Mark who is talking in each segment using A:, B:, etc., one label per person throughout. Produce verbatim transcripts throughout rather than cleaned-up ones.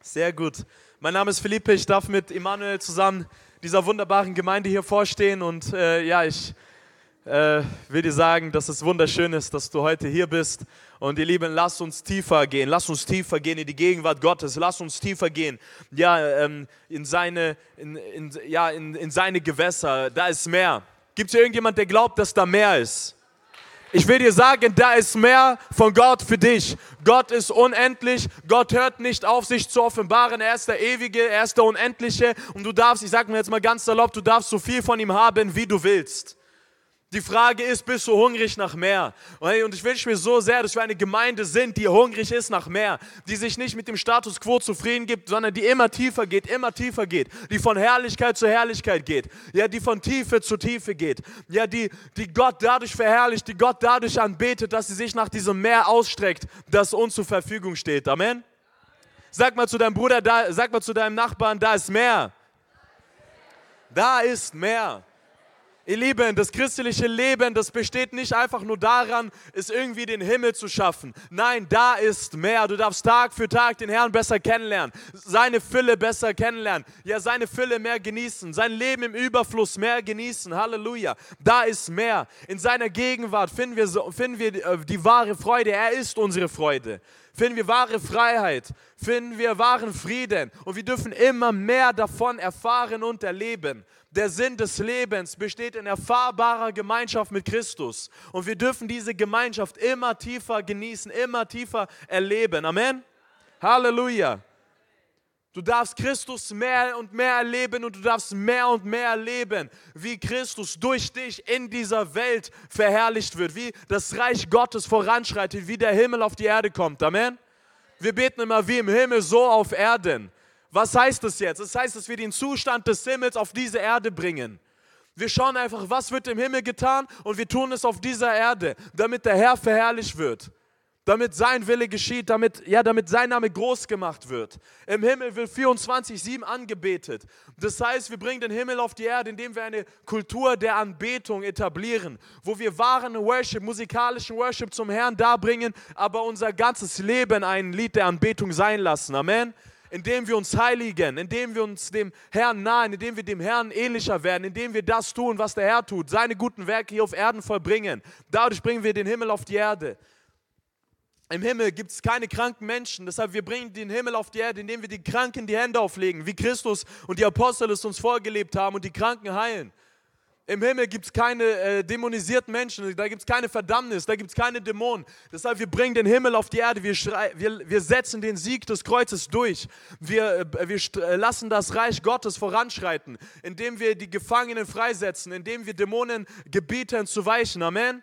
A: Sehr gut. Mein Name ist Philippe, ich darf mit Emanuel zusammen dieser wunderbaren Gemeinde hier vorstehen und äh, ja, ich äh, will dir sagen, dass es wunderschön ist, dass du heute hier bist und ihr Lieben, lasst uns tiefer gehen, lasst uns tiefer gehen in die Gegenwart Gottes, lasst uns tiefer gehen, ja, ähm, in seine, in, in, ja, in, in seine Gewässer, da ist mehr. Gibt es hier irgendjemand, der glaubt, dass da mehr ist? Ich will dir sagen, da ist mehr von Gott für dich. Gott ist unendlich, Gott hört nicht auf, sich zu offenbaren. Er ist der Ewige, er ist der Unendliche und du darfst, ich sage mir jetzt mal ganz salopp, du darfst so viel von ihm haben, wie du willst. Die Frage ist, bist du hungrig nach mehr? Und ich wünsche mir so sehr, dass wir eine Gemeinde sind, die hungrig ist nach mehr, die sich nicht mit dem Status quo zufrieden gibt, sondern die immer tiefer geht, immer tiefer geht, die von Herrlichkeit zu Herrlichkeit geht, ja, die von Tiefe zu Tiefe geht, ja, die, die Gott dadurch verherrlicht, die Gott dadurch anbetet, dass sie sich nach diesem Meer ausstreckt, das uns zur Verfügung steht. Amen? Sag mal zu deinem Bruder, da, sag mal zu deinem Nachbarn, da ist mehr. Da ist mehr. Ihr Lieben, das christliche Leben, das besteht nicht einfach nur daran, es irgendwie den Himmel zu schaffen. Nein, da ist mehr. Du darfst Tag für Tag den Herrn besser kennenlernen, seine Fülle besser kennenlernen, ja, seine Fülle mehr genießen, sein Leben im Überfluss mehr genießen. Halleluja. Da ist mehr. In seiner Gegenwart finden wir, so, finden wir die, die wahre Freude. Er ist unsere Freude. Finden wir wahre Freiheit, finden wir wahren Frieden und wir dürfen immer mehr davon erfahren und erleben. Der Sinn des Lebens besteht in erfahrbarer Gemeinschaft mit Christus und wir dürfen diese Gemeinschaft immer tiefer genießen, immer tiefer erleben. Amen? Halleluja. Du darfst Christus mehr und mehr erleben und du darfst mehr und mehr erleben, wie Christus durch dich in dieser Welt verherrlicht wird, wie das Reich Gottes voranschreitet, wie der Himmel auf die Erde kommt. Amen? Wir beten immer wie im Himmel, so auf Erden. Was heißt das jetzt? Das heißt, dass wir den Zustand des Himmels auf diese Erde bringen. Wir schauen einfach, was wird im Himmel getan und wir tun es auf dieser Erde, damit der Herr verherrlicht wird. Damit sein Wille geschieht, damit, ja, damit sein Name groß gemacht wird. Im Himmel wird vierundzwanzig sieben angebetet. Das heißt, wir bringen den Himmel auf die Erde, indem wir eine Kultur der Anbetung etablieren, wo wir wahren Worship, musikalischen Worship zum Herrn darbringen, aber unser ganzes Leben ein Lied der Anbetung sein lassen. Amen. Indem wir uns heiligen, indem wir uns dem Herrn nahen, indem wir dem Herrn ähnlicher werden, indem wir das tun, was der Herr tut, seine guten Werke hier auf Erden vollbringen. Dadurch bringen wir den Himmel auf die Erde. Im Himmel gibt es keine kranken Menschen, deshalb wir bringen den Himmel auf die Erde, indem wir die Kranken die Hände auflegen, wie Christus und die Apostel es uns vorgelebt haben und die Kranken heilen. Im Himmel gibt es keine äh, dämonisierten Menschen, da gibt es keine Verdammnis, da gibt es keine Dämonen. Deshalb wir bringen den Himmel auf die Erde, wir, schrei- wir, wir setzen den Sieg des Kreuzes durch. Wir, äh, wir st- äh, lassen das Reich Gottes voranschreiten, indem wir die Gefangenen freisetzen, indem wir Dämonen gebieten zu weichen. Amen.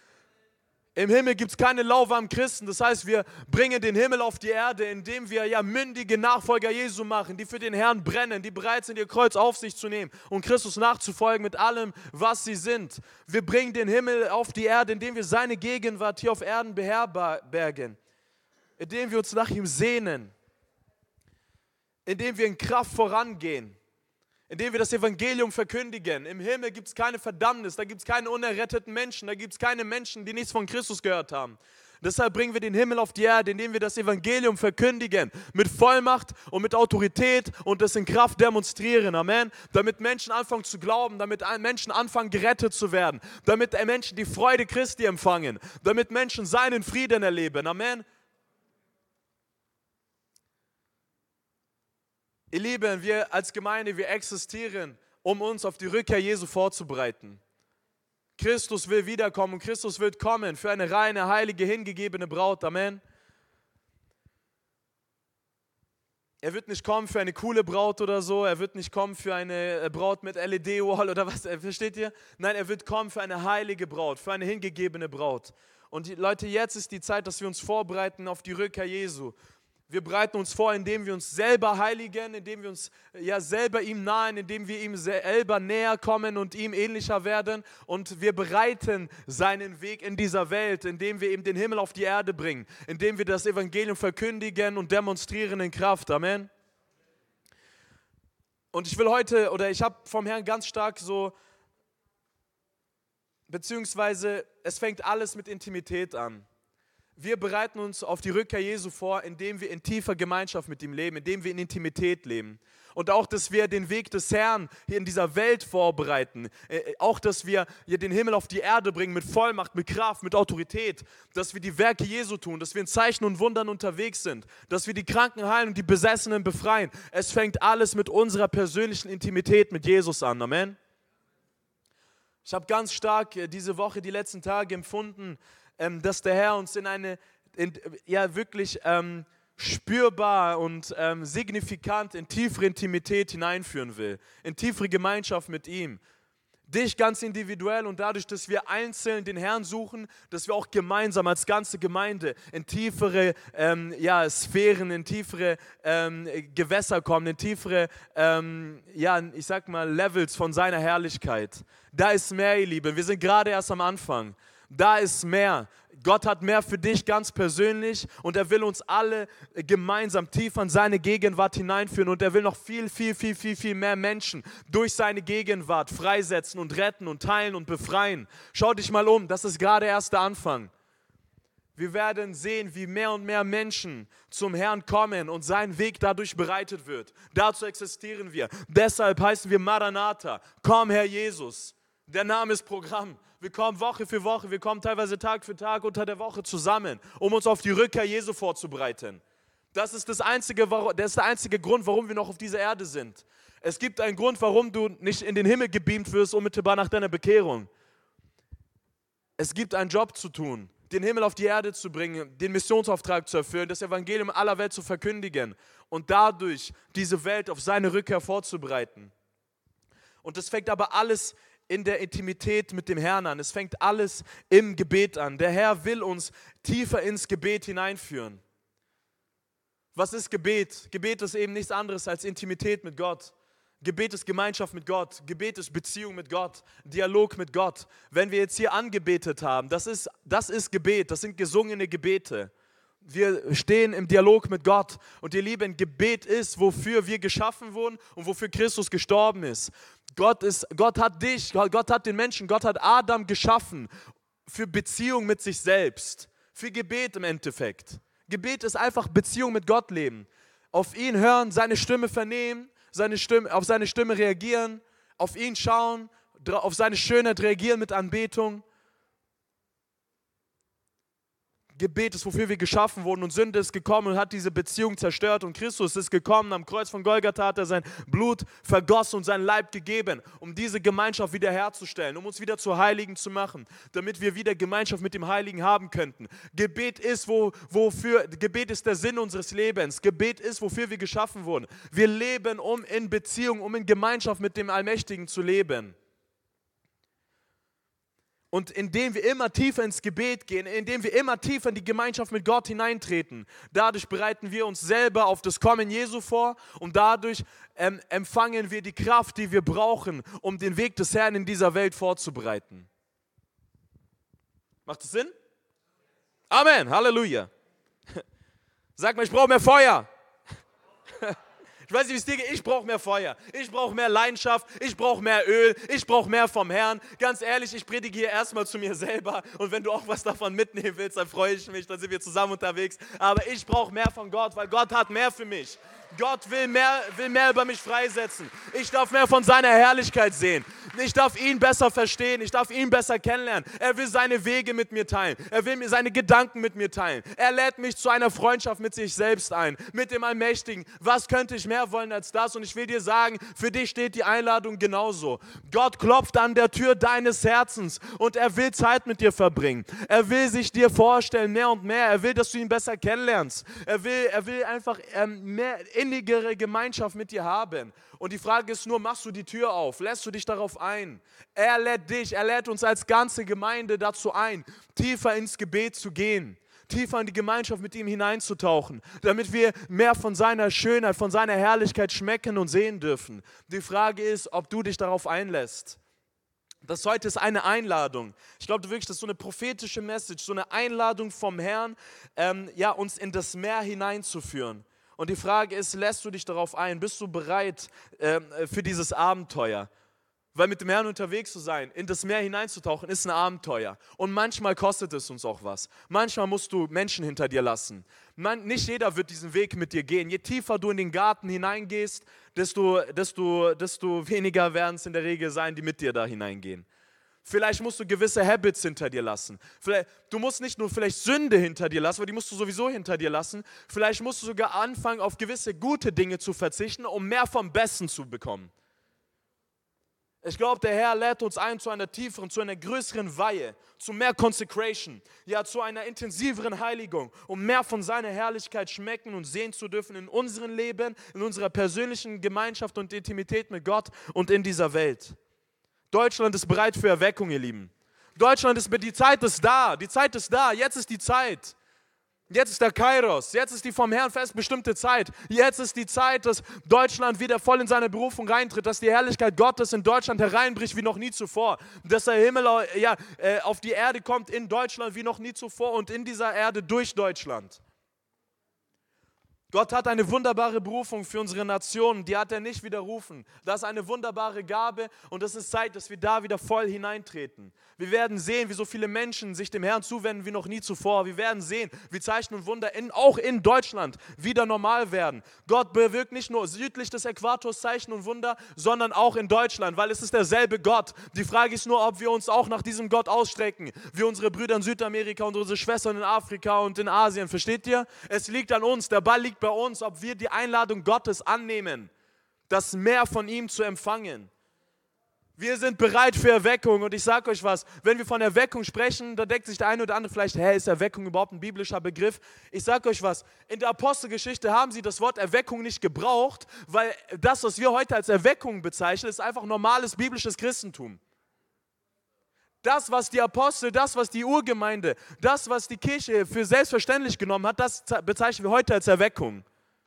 A: Im Himmel gibt es keine lauwarmen Christen, das heißt, wir bringen den Himmel auf die Erde, indem wir ja mündige Nachfolger Jesu machen, die für den Herrn brennen, die bereit sind, ihr Kreuz auf sich zu nehmen und Christus nachzufolgen mit allem, was sie sind. Wir bringen den Himmel auf die Erde, indem wir seine Gegenwart hier auf Erden beherbergen, indem wir uns nach ihm sehnen, indem wir in Kraft vorangehen, indem wir das Evangelium verkündigen. Im Himmel gibt es keine Verdammnis, da gibt es keine unerretteten Menschen, da gibt es keine Menschen, die nichts von Christus gehört haben. Deshalb bringen wir den Himmel auf die Erde, indem wir das Evangelium verkündigen, mit Vollmacht und mit Autorität und das in Kraft demonstrieren. Amen. Damit Menschen anfangen zu glauben, damit Menschen anfangen gerettet zu werden, damit Menschen die Freude Christi empfangen, damit Menschen seinen Frieden erleben. Amen. Ihr Lieben, wir als Gemeinde, wir existieren, um uns auf die Rückkehr Jesu vorzubereiten. Christus will wiederkommen und Christus wird kommen für eine reine, heilige, hingegebene Braut. Amen. Er wird nicht kommen für eine coole Braut oder so, er wird nicht kommen für eine Braut mit L E D-Wall oder was, versteht ihr? Nein, er wird kommen für eine heilige Braut, für eine hingegebene Braut. Und die, Leute, jetzt ist die Zeit, dass wir uns vorbereiten auf die Rückkehr Jesu. Wir bereiten uns vor, indem wir uns selber heiligen, indem wir uns ja selber ihm nahen, indem wir ihm selber näher kommen und ihm ähnlicher werden. Und wir bereiten seinen Weg in dieser Welt, indem wir ihm den Himmel auf die Erde bringen, indem wir das Evangelium verkündigen und demonstrieren in Kraft. Amen. Und ich will heute, oder ich habe vom Herrn ganz stark so, beziehungsweise es fängt alles mit Intimität an. Wir bereiten uns auf die Rückkehr Jesu vor, indem wir in tiefer Gemeinschaft mit ihm leben, indem wir in Intimität leben. Und auch, dass wir den Weg des Herrn hier in dieser Welt vorbereiten. Äh, auch, dass wir hier den Himmel auf die Erde bringen mit Vollmacht, mit Kraft, mit Autorität. Dass wir die Werke Jesu tun, dass wir in Zeichen und Wundern unterwegs sind. Dass wir die Kranken heilen und die Besessenen befreien. Es fängt alles mit unserer persönlichen Intimität mit Jesus an. Amen. Ich habe ganz stark äh, diese Woche, die letzten Tage empfunden, ähm, dass der Herr uns in eine, in, ja wirklich ähm, spürbar und ähm, signifikant in tiefere Intimität hineinführen will, in tiefere Gemeinschaft mit ihm. Dich ganz individuell und dadurch, dass wir einzeln den Herrn suchen, dass wir auch gemeinsam als ganze Gemeinde in tiefere ähm, ja, Sphären, in tiefere ähm, Gewässer kommen, in tiefere, ähm, ja, ich sag mal, Levels von seiner Herrlichkeit. Da ist mehr, ihr Lieben. Wir sind gerade erst am Anfang. Da ist mehr. Gott hat mehr für dich ganz persönlich und er will uns alle gemeinsam tief in seine Gegenwart hineinführen und er will noch viel, viel, viel, viel, viel mehr Menschen durch seine Gegenwart freisetzen und retten und teilen und befreien. Schau dich mal um, das ist gerade erst der Anfang. Wir werden sehen, wie mehr und mehr Menschen zum Herrn kommen und sein Weg dadurch bereitet wird. Dazu existieren wir. Deshalb heißen wir Maranatha. Komm, Herr Jesus. Der Name ist Programm. Wir kommen Woche für Woche, wir kommen teilweise Tag für Tag unter der Woche zusammen, um uns auf die Rückkehr Jesu vorzubereiten. Das ist, das einzige, das ist der einzige Grund, warum wir noch auf dieser Erde sind. Es gibt einen Grund, warum du nicht in den Himmel gebeamt wirst, unmittelbar nach deiner Bekehrung. Es gibt einen Job zu tun, den Himmel auf die Erde zu bringen, den Missionsauftrag zu erfüllen, das Evangelium aller Welt zu verkündigen und dadurch diese Welt auf seine Rückkehr vorzubereiten. Und das fängt aber alles in der Intimität mit dem Herrn an. Es fängt alles im Gebet an. Der Herr will uns tiefer ins Gebet hineinführen. Was ist Gebet? Gebet ist eben nichts anderes als Intimität mit Gott. Gebet ist Gemeinschaft mit Gott. Gebet ist Beziehung mit Gott. Dialog mit Gott. Wenn wir jetzt hier angebetet haben, das ist, das ist Gebet. Das sind gesungene Gebete. Wir stehen im Dialog mit Gott. Und ihr Lieben, Gebet ist, wofür wir geschaffen wurden und wofür Christus gestorben ist. Gott ist, Gott hat dich, Gott hat den Menschen, Gott hat Adam geschaffen für Beziehung mit sich selbst, für Gebet im Endeffekt. Gebet ist einfach Beziehung mit Gott leben. Auf ihn hören, seine Stimme vernehmen, seine Stimme, auf seine Stimme reagieren, auf ihn schauen, auf seine Schönheit reagieren mit Anbetung. Gebet ist, wofür wir geschaffen wurden und Sünde ist gekommen und hat diese Beziehung zerstört und Christus ist gekommen, am Kreuz von Golgatha hat er sein Blut vergossen und sein Leib gegeben, um diese Gemeinschaft wiederherzustellen, um uns wieder zu Heiligen zu machen, damit wir wieder Gemeinschaft mit dem Heiligen haben könnten. Gebet ist, wo, wofür, Gebet ist der Sinn unseres Lebens. Gebet ist, wofür wir geschaffen wurden. Wir leben, um in Beziehung, um in Gemeinschaft mit dem Allmächtigen zu leben. Und indem wir immer tiefer ins Gebet gehen, indem wir immer tiefer in die Gemeinschaft mit Gott hineintreten, dadurch bereiten wir uns selber auf das Kommen Jesu vor und dadurch ähm, empfangen wir die Kraft, die wir brauchen, um den Weg des Herrn in dieser Welt vorzubereiten. Macht das Sinn? Amen, Halleluja. Sag mal, ich brauche mehr Feuer. Ich weiß nicht, wie es dir geht, ich brauche mehr Feuer, ich brauche mehr Leidenschaft, ich brauche mehr Öl, ich brauche mehr vom Herrn. Ganz ehrlich, ich predige hier erstmal zu mir selber und wenn du auch was davon mitnehmen willst, dann freue ich mich, dann sind wir zusammen unterwegs. Aber ich brauche mehr von Gott, weil Gott hat mehr für mich. Gott will mehr, will mehr über mich freisetzen. Ich darf mehr von seiner Herrlichkeit sehen. Ich darf ihn besser verstehen. Ich darf ihn besser kennenlernen. Er will seine Wege mit mir teilen. Er will mir seine Gedanken mit mir teilen. Er lädt mich zu einer Freundschaft mit sich selbst ein, mit dem Allmächtigen. Was könnte ich mehr wollen als das? Und ich will dir sagen, für dich steht die Einladung genauso. Gott klopft an der Tür deines Herzens und er will Zeit mit dir verbringen. Er will sich dir vorstellen, mehr und mehr. Er will, dass du ihn besser kennenlernst. Er will, er will einfach ähm, mehr innigere Gemeinschaft mit dir haben. Und die Frage ist nur, machst du die Tür auf? Lässt du dich darauf ein? Er lädt dich, er lädt uns als ganze Gemeinde dazu ein, tiefer ins Gebet zu gehen, tiefer in die Gemeinschaft mit ihm hineinzutauchen, damit wir mehr von seiner Schönheit, von seiner Herrlichkeit schmecken und sehen dürfen. Die Frage ist, ob du dich darauf einlässt. Das heute ist eine Einladung. Ich glaube wirklich, das ist so eine prophetische Message, so eine Einladung vom Herrn, ähm, ja, uns in das Meer hineinzuführen. Und die Frage ist, lässt du dich darauf ein? Bist du bereit äh, für dieses Abenteuer? Weil mit dem Herrn unterwegs zu sein, in das Meer hineinzutauchen, ist ein Abenteuer. Und manchmal kostet es uns auch was. Manchmal musst du Menschen hinter dir lassen. Man, nicht jeder wird diesen Weg mit dir gehen. Je tiefer du in den Garten hineingehst, desto, desto, desto weniger werden es in der Regel sein, die mit dir da hineingehen. Vielleicht musst du gewisse Habits hinter dir lassen. Vielleicht, du musst nicht nur vielleicht Sünde hinter dir lassen, weil die musst du sowieso hinter dir lassen. Vielleicht musst du sogar anfangen, auf gewisse gute Dinge zu verzichten, um mehr vom Besten zu bekommen. Ich glaube, der Herr lädt uns ein zu einer tieferen, zu einer größeren Weihe, zu mehr Consecration, ja, zu einer intensiveren Heiligung, um mehr von seiner Herrlichkeit schmecken und sehen zu dürfen in unserem Leben, in unserer persönlichen Gemeinschaft und Intimität mit Gott und in dieser Welt. Deutschland ist bereit für Erweckung, ihr Lieben. Deutschland ist, die Zeit ist da, die Zeit ist da, jetzt ist die Zeit. Jetzt ist der Kairos, jetzt ist die vom Herrn fest bestimmte Zeit. Jetzt ist die Zeit, dass Deutschland wieder voll in seine Berufung reintritt, dass die Herrlichkeit Gottes in Deutschland hereinbricht wie noch nie zuvor. Dass der Himmel ja, auf die Erde kommt in Deutschland wie noch nie zuvor und in dieser Erde durch Deutschland. Gott hat eine wunderbare Berufung für unsere Nation, die hat er nicht widerrufen. Das ist eine wunderbare Gabe und es ist Zeit, dass wir da wieder voll hineintreten. Wir werden sehen, wie so viele Menschen sich dem Herrn zuwenden wie noch nie zuvor. Wir werden sehen, wie Zeichen und Wunder in, auch in Deutschland wieder normal werden. Gott bewirkt nicht nur südlich des Äquators Zeichen und Wunder, sondern auch in Deutschland, weil es ist derselbe Gott. Die Frage ist nur, ob wir uns auch nach diesem Gott ausstrecken, wie unsere Brüder in Südamerika und unsere Schwestern in Afrika und in Asien. Versteht ihr? Es liegt an uns, der Ball liegt bei uns, ob wir die Einladung Gottes annehmen, das mehr von ihm zu empfangen. Wir sind bereit für Erweckung und ich sage euch was, wenn wir von Erweckung sprechen, da denkt sich der eine oder andere vielleicht, hä, ist Erweckung überhaupt ein biblischer Begriff? Ich sage euch was, in der Apostelgeschichte haben sie das Wort Erweckung nicht gebraucht, weil das, was wir heute als Erweckung bezeichnen, ist einfach normales biblisches Christentum. Das, was die Apostel, das, was die Urgemeinde, das, was die Kirche für selbstverständlich genommen hat, das bezeichnen wir heute als Erweckung.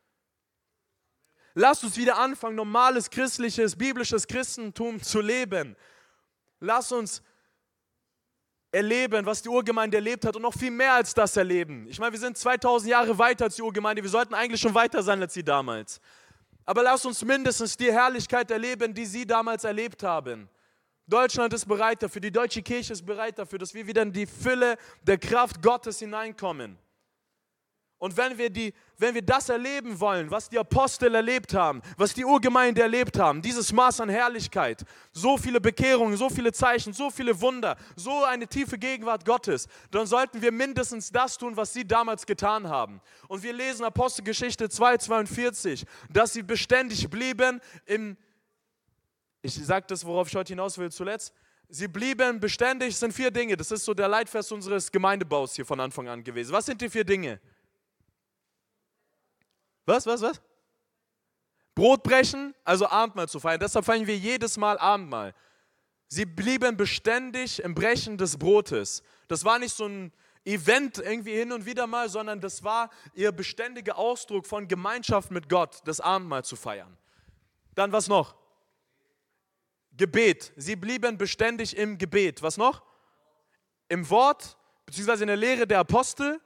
A: Lasst uns wieder anfangen, normales christliches, biblisches Christentum zu leben. Lasst uns erleben, was die Urgemeinde erlebt hat und noch viel mehr als das erleben. Ich meine, wir sind zweitausend Jahre weiter als die Urgemeinde, wir sollten eigentlich schon weiter sein als sie damals. Aber lasst uns mindestens die Herrlichkeit erleben, die sie damals erlebt haben. Deutschland ist bereit dafür, die deutsche Kirche ist bereit dafür, dass wir wieder in die Fülle der Kraft Gottes hineinkommen. Und wenn wir, die, wenn wir das erleben wollen, was die Apostel erlebt haben, was die Urgemeinde erlebt haben, dieses Maß an Herrlichkeit, so viele Bekehrungen, so viele Zeichen, so viele Wunder, so eine tiefe Gegenwart Gottes, dann sollten wir mindestens das tun, was sie damals getan haben. Und wir lesen Apostelgeschichte zwei zweiundvierzig, dass sie beständig blieben im, ich sage das, worauf ich heute hinaus will zuletzt, sie blieben beständig, es sind vier Dinge, das ist so der Leitvers unseres Gemeindebaus hier von Anfang an gewesen. Was sind die vier Dinge? Was, was, was? Brot brechen, also Abendmahl zu feiern. Deshalb feiern wir jedes Mal Abendmahl. Sie blieben beständig im Brechen des Brotes. Das war nicht so ein Event irgendwie hin und wieder mal, sondern das war ihr beständiger Ausdruck von Gemeinschaft mit Gott, das Abendmahl zu feiern. Dann was noch? Gebet. Sie blieben beständig im Gebet. Was noch? Im Wort, beziehungsweise in der Lehre der Apostel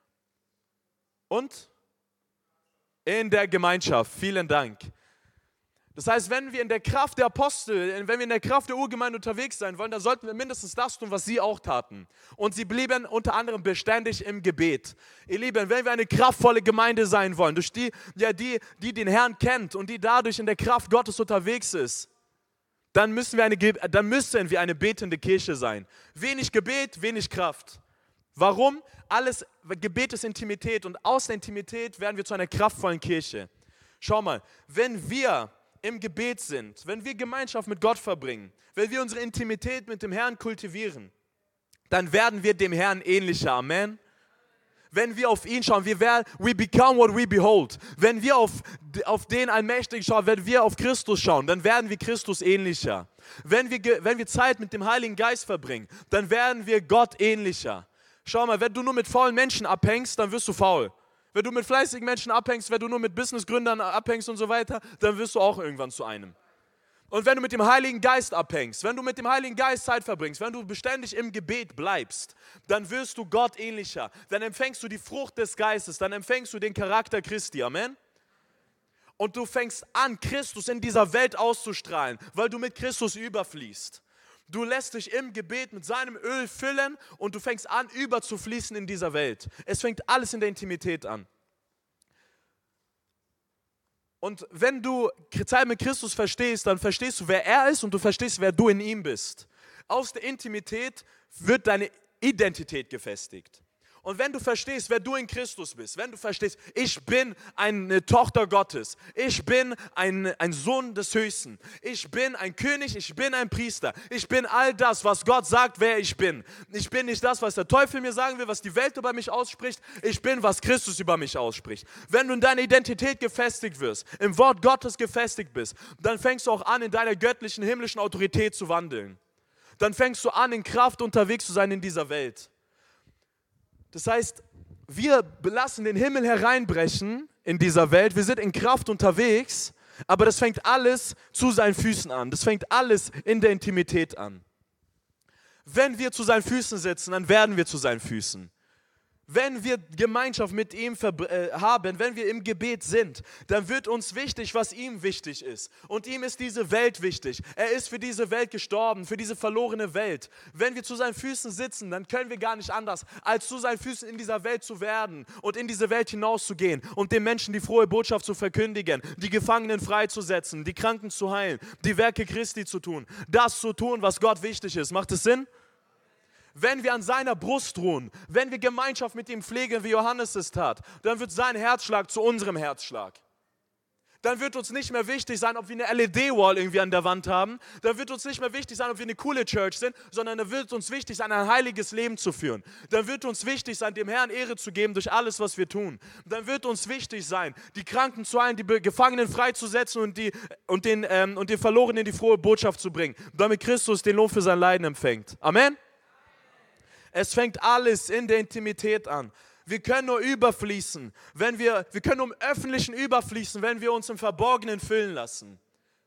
A: und in der Gemeinschaft. Vielen Dank. Das heißt, wenn wir in der Kraft der Apostel, wenn wir in der Kraft der Urgemeinde unterwegs sein wollen, dann sollten wir mindestens das tun, was sie auch taten. Und sie blieben unter anderem beständig im Gebet. Ihr Lieben, wenn wir eine kraftvolle Gemeinde sein wollen, durch die, ja, die, die den Herrn kennt und die dadurch in der Kraft Gottes unterwegs ist, dann müssen wir eine, dann müssen wir eine betende Kirche sein. Wenig Gebet, wenig Kraft. Warum? Alles, Gebet ist Intimität und aus der Intimität werden wir zu einer kraftvollen Kirche. Schau mal, wenn wir im Gebet sind, wenn wir Gemeinschaft mit Gott verbringen, wenn wir unsere Intimität mit dem Herrn kultivieren, dann werden wir dem Herrn ähnlicher. Amen. Wenn wir auf ihn schauen, wir werden, we become what we behold. Wenn wir auf, auf den Allmächtigen schauen, wenn wir auf Christus schauen, dann werden wir Christus ähnlicher. Wenn wir, wenn wir Zeit mit dem Heiligen Geist verbringen, dann werden wir Gott ähnlicher. Schau mal, wenn du nur mit faulen Menschen abhängst, dann wirst du faul. Wenn du mit fleißigen Menschen abhängst, wenn du nur mit Businessgründern abhängst und so weiter, dann wirst du auch irgendwann zu einem. Und wenn du mit dem Heiligen Geist abhängst, wenn du mit dem Heiligen Geist Zeit verbringst, wenn du beständig im Gebet bleibst, dann wirst du Gott ähnlicher. Dann empfängst du die Frucht des Geistes, dann empfängst du den Charakter Christi. Amen. Und du fängst an, Christus in dieser Welt auszustrahlen, weil du mit Christus überfließt. Du lässt dich im Gebet mit seinem Öl füllen und du fängst an, überzufließen in dieser Welt. Es fängt alles in der Intimität an. Und wenn du Zeit mit Christus verstehst, dann verstehst du, wer er ist und du verstehst, wer du in ihm bist. Aus der Intimität wird deine Identität gefestigt. Und wenn du verstehst, wer du in Christus bist, wenn du verstehst, ich bin eine Tochter Gottes, ich bin ein, ein Sohn des Höchsten, ich bin ein König, ich bin ein Priester, ich bin all das, was Gott sagt, wer ich bin. Ich bin nicht das, was der Teufel mir sagen will, was die Welt über mich ausspricht, ich bin, was Christus über mich ausspricht. Wenn du in deiner Identität gefestigt wirst, im Wort Gottes gefestigt bist, dann fängst du auch an, in deiner göttlichen, himmlischen Autorität zu wandeln. Dann fängst du an, in Kraft unterwegs zu sein in dieser Welt. Das heißt, wir lassen den Himmel hereinbrechen in dieser Welt. Wir sind in Kraft unterwegs, aber das fängt alles zu seinen Füßen an. Das fängt alles in der Intimität an. Wenn wir zu seinen Füßen sitzen, dann werden wir zu seinen Füßen. Wenn wir Gemeinschaft mit ihm haben, wenn wir im Gebet sind, dann wird uns wichtig, was ihm wichtig ist. Und ihm ist diese Welt wichtig. Er ist für diese Welt gestorben, für diese verlorene Welt. Wenn wir zu seinen Füßen sitzen, dann können wir gar nicht anders, als zu seinen Füßen in dieser Welt zu werden und in diese Welt hinauszugehen und den Menschen die frohe Botschaft zu verkündigen, die Gefangenen freizusetzen, die Kranken zu heilen, die Werke Christi zu tun, das zu tun, was Gott wichtig ist. Macht es Sinn? Wenn wir an seiner Brust ruhen, wenn wir Gemeinschaft mit ihm pflegen, wie Johannes es tat, dann wird sein Herzschlag zu unserem Herzschlag. Dann wird uns nicht mehr wichtig sein, ob wir eine L E D-Wall irgendwie an der Wand haben. Dann wird uns nicht mehr wichtig sein, ob wir eine coole Church sind, sondern dann wird uns wichtig sein, ein heiliges Leben zu führen. Dann wird uns wichtig sein, dem Herrn Ehre zu geben durch alles, was wir tun. Dann wird uns wichtig sein, die Kranken zu heilen, die Gefangenen freizusetzen und, die, und, den, ähm, und den Verlorenen die frohe Botschaft zu bringen, damit Christus den Lohn für sein Leiden empfängt. Amen? Es fängt alles in der Intimität an. Wir können nur überfließen, wenn wir, wir können um öffentlichen überfließen, wenn wir uns im Verborgenen füllen lassen.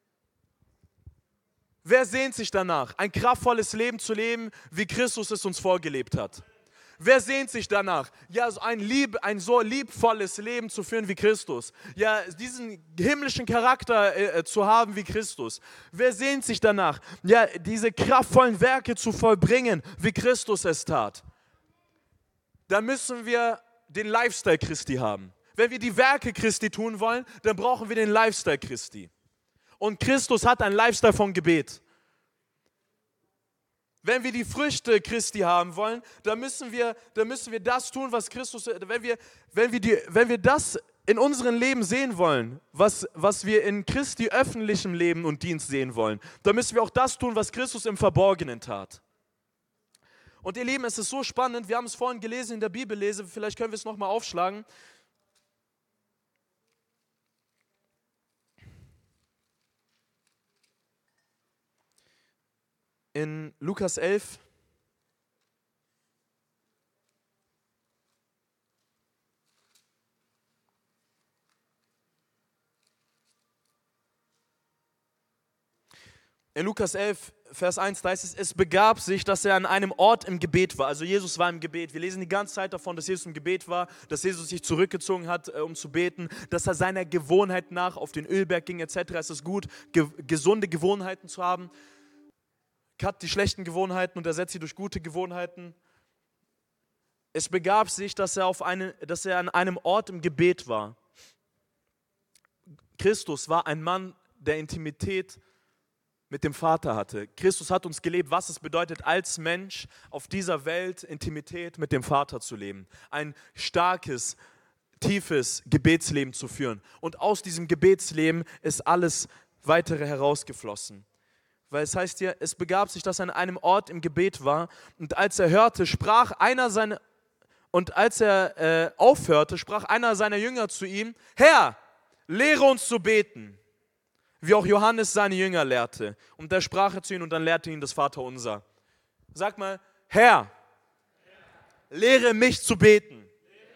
A: Wer sehnt sich danach, ein kraftvolles Leben zu leben, wie Christus es uns vorgelebt hat? Wer sehnt sich danach, ja, so ein, lieb, ein so liebvolles Leben zu führen wie Christus? Ja, diesen himmlischen Charakter äh, zu haben wie Christus. Wer sehnt sich danach, ja, diese kraftvollen Werke zu vollbringen, wie Christus es tat? Dann müssen wir den Lifestyle Christi haben. Wenn wir die Werke Christi tun wollen, dann brauchen wir den Lifestyle Christi. Und Christus hat einen Lifestyle von Gebet. Wenn wir die Früchte Christi haben wollen, dann müssen wir, dann müssen wir das tun, was Christus, wenn wir, wenn wir, die, wenn wir das in unserem Leben sehen wollen, was, was wir in Christi öffentlichem Leben und Dienst sehen wollen, dann müssen wir auch das tun, was Christus im Verborgenen tat. Und ihr Lieben, es ist so spannend, wir haben es vorhin gelesen in der Bibellese, vielleicht können wir es nochmal aufschlagen. In Lukas elf, in Lukas elf, Vers eins, da heißt es, es begab sich, dass er an einem Ort im Gebet war. Also Jesus war im Gebet. Wir lesen die ganze Zeit davon, dass Jesus im Gebet war, dass Jesus sich zurückgezogen hat, um zu beten, dass er seiner Gewohnheit nach auf den Ölberg ging et cetera. Es ist gut, ge- gesunde Gewohnheiten zu haben. Cut die schlechten Gewohnheiten und ersetzt sie durch gute Gewohnheiten. Es begab sich, dass er, auf eine, dass er an einem Ort im Gebet war. Christus war ein Mann, der Intimität mit dem Vater hatte. Christus hat uns gelebt, was es bedeutet, als Mensch auf dieser Welt Intimität mit dem Vater zu leben. Ein starkes, tiefes Gebetsleben zu führen. Und aus diesem Gebetsleben ist alles weitere herausgeflossen. Weil es heißt hier, es begab sich, dass er an einem Ort im Gebet war und als er hörte, sprach einer seiner, und als er äh, aufhörte, sprach einer seiner Jünger zu ihm, Herr, lehre uns zu beten, wie auch Johannes seine Jünger lehrte. Und da sprach er zu ihnen und dann lehrte ihn das Vaterunser. Sag mal, Herr, lehre mich zu beten.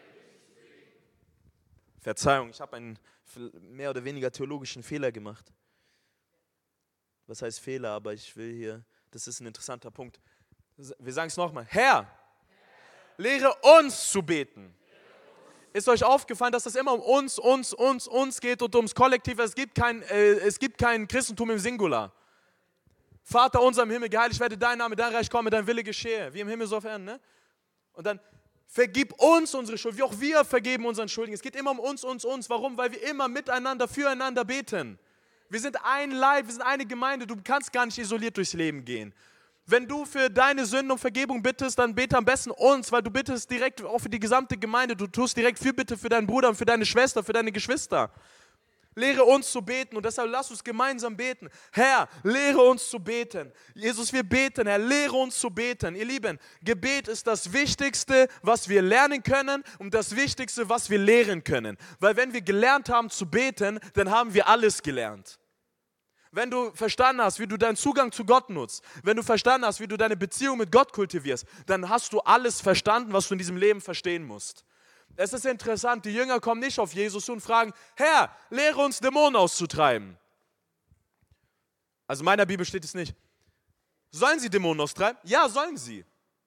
A: Verzeihung, ich habe einen mehr oder weniger theologischen Fehler gemacht. Was heißt Fehler, aber ich will hier, das ist ein interessanter Punkt. Wir sagen es nochmal. Herr, lehre uns zu beten. Ist euch aufgefallen, dass es immer um uns, uns, uns, uns geht und ums Kollektiv? Es gibt kein, äh, es gibt kein Christentum im Singular. Vater unser im Himmel, geheiligt werde dein Name, dein Reich komme, dein Wille geschehe, wie im Himmel so auf Erden. Ne? Und dann vergib uns unsere Schuld, wie auch wir vergeben unseren Schuldigen. Es geht immer um uns, uns, uns. Warum? Weil wir immer miteinander, füreinander beten. Wir sind ein Leib, wir sind eine Gemeinde. Du kannst gar nicht isoliert durchs Leben gehen. Wenn du für deine Sünden um Vergebung bittest, dann bete am besten uns, weil du bittest direkt auch für die gesamte Gemeinde. Du tust direkt Fürbitte für deinen Bruder und für deine Schwester, für deine Geschwister. Lehre uns zu beten und deshalb lass uns gemeinsam beten. Herr, lehre uns zu beten. Jesus, wir beten. Herr, lehre uns zu beten. Ihr Lieben, Gebet ist das Wichtigste, was wir lernen können und das Wichtigste, was wir lehren können. Weil wenn wir gelernt haben zu beten, dann haben wir alles gelernt. Wenn du verstanden hast, wie du deinen Zugang zu Gott nutzt, wenn du verstanden hast, wie du deine Beziehung mit Gott kultivierst, dann hast du alles verstanden, was du in diesem Leben verstehen musst. Es ist interessant, die Jünger kommen nicht auf Jesus und fragen, Herr, lehre uns Dämonen auszutreiben. Also in meiner Bibel steht es nicht. Sollen sie Dämonen austreiben? Ja, sollen sie.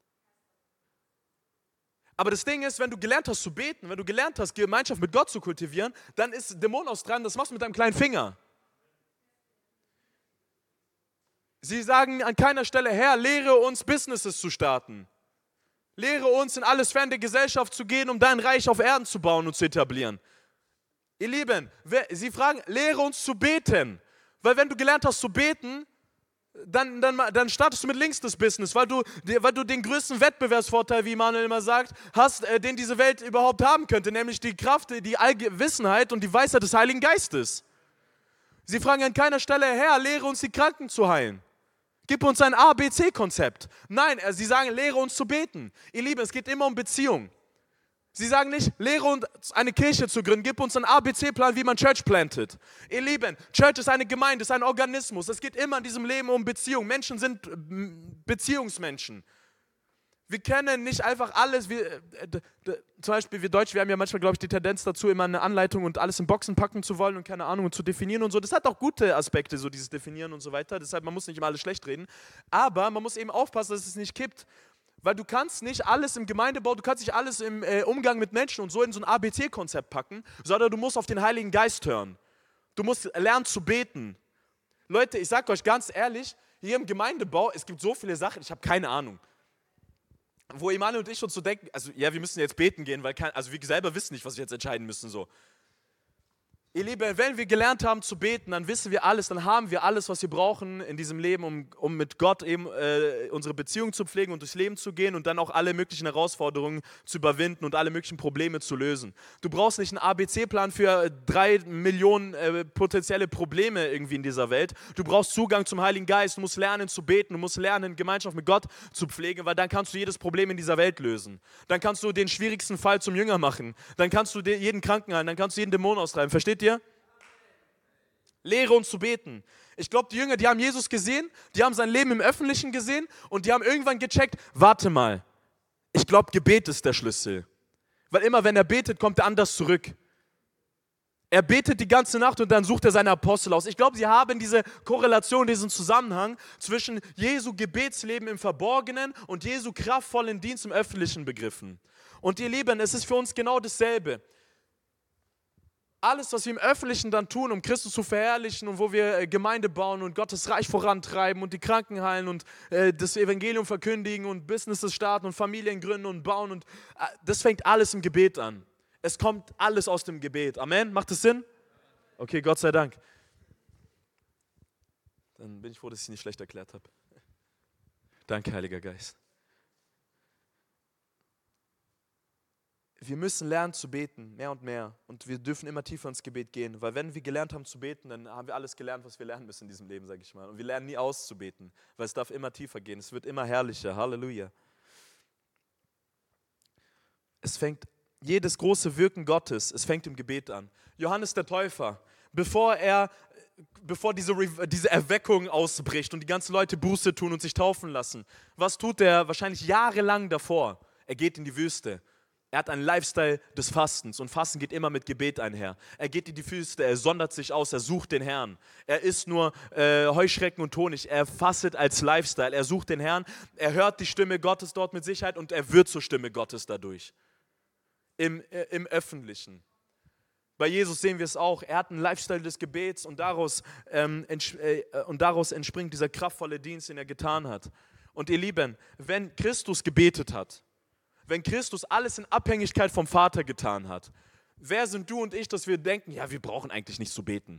A: Aber das Ding ist, wenn du gelernt hast zu beten, wenn du gelernt hast, Gemeinschaft mit Gott zu kultivieren, dann ist Dämonen austreiben, das machst du mit deinem kleinen Finger. Sie sagen an keiner Stelle, Herr, lehre uns Businesses zu starten. Lehre uns, in alle Sphären der Gesellschaft zu gehen, um dein Reich auf Erden zu bauen und zu etablieren. Ihr Lieben, sie fragen, lehre uns zu beten. Weil wenn du gelernt hast zu beten, dann, dann, dann startest du mit links das Business, weil du, weil du den größten Wettbewerbsvorteil, wie Manuel immer sagt, hast, den diese Welt überhaupt haben könnte, nämlich die Kraft, die Allwissenheit und die Weisheit des Heiligen Geistes. Sie fragen an keiner Stelle, Herr, lehre uns die Kranken zu heilen. Gib uns ein A B C-Konzept. Nein, sie sagen, lehre uns zu beten. Ihr Lieben, es geht immer um Beziehung. Sie sagen nicht, lehre uns eine Kirche zu gründen, gib uns einen A B C-Plan, wie man Church plantet. Ihr Lieben, Church ist eine Gemeinde, ist ein Organismus. Es geht immer in diesem Leben um Beziehung. Menschen sind Beziehungsmenschen. Wir können nicht einfach alles, wir, äh, d, d, zum Beispiel wir Deutsche, wir haben ja manchmal, glaube ich, die Tendenz dazu, immer eine Anleitung und alles in Boxen packen zu wollen und keine Ahnung und zu definieren und so. Das hat auch gute Aspekte, so dieses Definieren und so weiter. Deshalb, man muss nicht immer alles schlecht reden. Aber man muss eben aufpassen, dass es nicht kippt. Weil du kannst nicht alles im Gemeindebau, du kannst nicht alles im äh, Umgang mit Menschen und so in so ein A B C-Konzept packen, sondern du musst auf den Heiligen Geist hören. Du musst lernen zu beten. Leute, ich sage euch ganz ehrlich, hier im Gemeindebau, es gibt so viele Sachen, ich habe keine Ahnung. Wo Emanuel und ich uns so denken, also ja, wir müssen jetzt beten gehen, weil kein, also wir selber wissen nicht, was wir jetzt entscheiden müssen. So. Ihr Lieben, wenn wir gelernt haben zu beten, dann wissen wir alles, dann haben wir alles, was wir brauchen in diesem Leben, um, um mit Gott eben äh, unsere Beziehung zu pflegen und durchs Leben zu gehen und dann auch alle möglichen Herausforderungen zu überwinden und alle möglichen Probleme zu lösen. Du brauchst nicht einen A B C-Plan für drei Millionen äh, potenzielle Probleme irgendwie in dieser Welt. Du brauchst Zugang zum Heiligen Geist, du musst lernen zu beten, du musst lernen, Gemeinschaft mit Gott zu pflegen, weil dann kannst du jedes Problem in dieser Welt lösen. Dann kannst du den schwierigsten Fall zum Jünger machen. Dann kannst du jeden Kranken heilen, dann kannst du jeden Dämon austreiben. Versteht ihr? Lehre uns zu beten. Ich glaube, die Jünger, die haben Jesus gesehen, die haben sein Leben im Öffentlichen gesehen und die haben irgendwann gecheckt, warte mal, ich glaube, Gebet ist der Schlüssel. Weil immer, wenn er betet, kommt er anders zurück. Er betet die ganze Nacht und dann sucht er seine Apostel aus. Ich glaube, sie haben diese Korrelation, diesen Zusammenhang zwischen Jesu Gebetsleben im Verborgenen und Jesu kraftvollen Dienst im Öffentlichen begriffen. Und ihr Lieben, es ist für uns genau dasselbe. Alles, was wir im Öffentlichen dann tun, um Christus zu verherrlichen und wo wir Gemeinde bauen und Gottes Reich vorantreiben und die Kranken heilen und äh, das Evangelium verkündigen und Businesses starten und Familien gründen und bauen, und äh, das fängt alles im Gebet an. Es kommt alles aus dem Gebet. Amen? Macht das Sinn? Okay, Gott sei Dank. Dann bin ich froh, dass ich es nicht schlecht erklärt habe. Danke, Heiliger Geist. Wir müssen lernen zu beten, mehr und mehr. Und wir dürfen immer tiefer ins Gebet gehen. Weil wenn wir gelernt haben zu beten, dann haben wir alles gelernt, was wir lernen müssen in diesem Leben, sage ich mal. Und wir lernen nie aus zu beten, weil es darf immer tiefer gehen. Es wird immer herrlicher. Halleluja. Es fängt, jedes große Wirken Gottes, es fängt im Gebet an. Johannes der Täufer, bevor er, bevor diese, diese Erweckung ausbricht und die ganzen Leute Buße tun und sich taufen lassen, was tut er wahrscheinlich jahrelang davor? Er geht in die Wüste. Er hat einen Lifestyle des Fastens und Fasten geht immer mit Gebet einher. Er geht in die Wüste, er sondert sich aus, er sucht den Herrn. Er isst nur äh, Heuschrecken und Honig, er fastet als Lifestyle, er sucht den Herrn, er hört die Stimme Gottes dort mit Sicherheit und er wird zur Stimme Gottes dadurch. im, äh, im Öffentlichen. Bei Jesus sehen wir es auch. Er hat einen Lifestyle des Gebets und daraus, ähm, ents- äh, und daraus entspringt dieser kraftvolle Dienst, den er getan hat. Und ihr Lieben, wenn Christus gebetet hat, wenn Christus alles in Abhängigkeit vom Vater getan hat, wer sind du und ich, dass wir denken, ja, wir brauchen eigentlich nicht zu beten?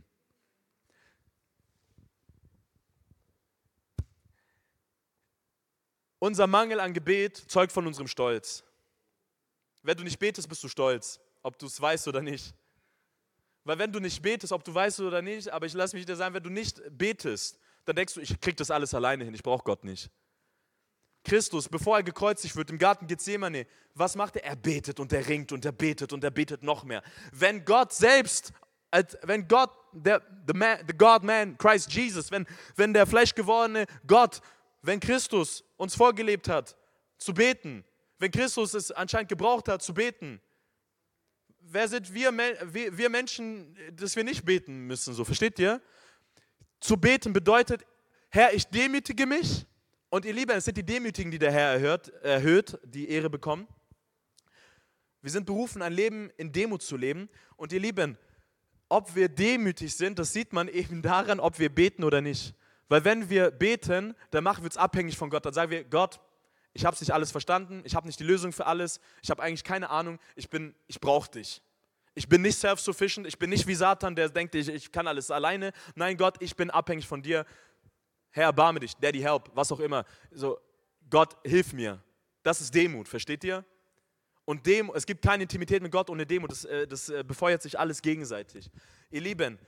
A: Unser Mangel an Gebet zeugt von unserem Stolz. Wenn du nicht betest, bist du stolz, ob du es weißt oder nicht. Weil wenn du nicht betest, ob du weißt oder nicht, aber ich lasse mich dir sagen, wenn du nicht betest, dann denkst du, ich krieg das alles alleine hin, ich brauche Gott nicht. Christus, bevor er gekreuzigt wird im Garten Gethsemane, was macht er? Er betet und er ringt und er betet und er betet noch mehr. Wenn Gott selbst, als, wenn Gott, der, the, man, the God-Man, Christ Jesus, wenn, wenn der fleischgewordene Gott, wenn Christus uns vorgelebt hat, zu beten, wenn Christus es anscheinend gebraucht hat, zu beten, wer sind wir, wir, wir Menschen, dass wir nicht beten müssen, so, versteht ihr? Zu beten bedeutet, Herr, ich demütige mich. Und ihr Lieben, es sind die Demütigen, die der Herr erhört, erhöht, die Ehre bekommen. Wir sind berufen, ein Leben in Demut zu leben. Und ihr Lieben, ob wir demütig sind, das sieht man eben daran, ob wir beten oder nicht. Weil wenn wir beten, dann machen wir uns abhängig von Gott. Dann sagen wir, Gott, ich habe es nicht alles verstanden, ich habe nicht die Lösung für alles, ich habe eigentlich keine Ahnung, ich, bin, ich brauche dich. Ich bin nicht self-sufficient, ich bin nicht wie Satan, der denkt, ich, ich kann alles alleine. Nein, Gott, ich bin abhängig von dir. Herr, erbarme dich, Daddy, help, was auch immer. So, Gott, hilf mir. Das ist Demut, versteht ihr? Und Demut, es gibt keine Intimität mit Gott ohne Demut, das, das befeuert sich alles gegenseitig. Ihr Lieben,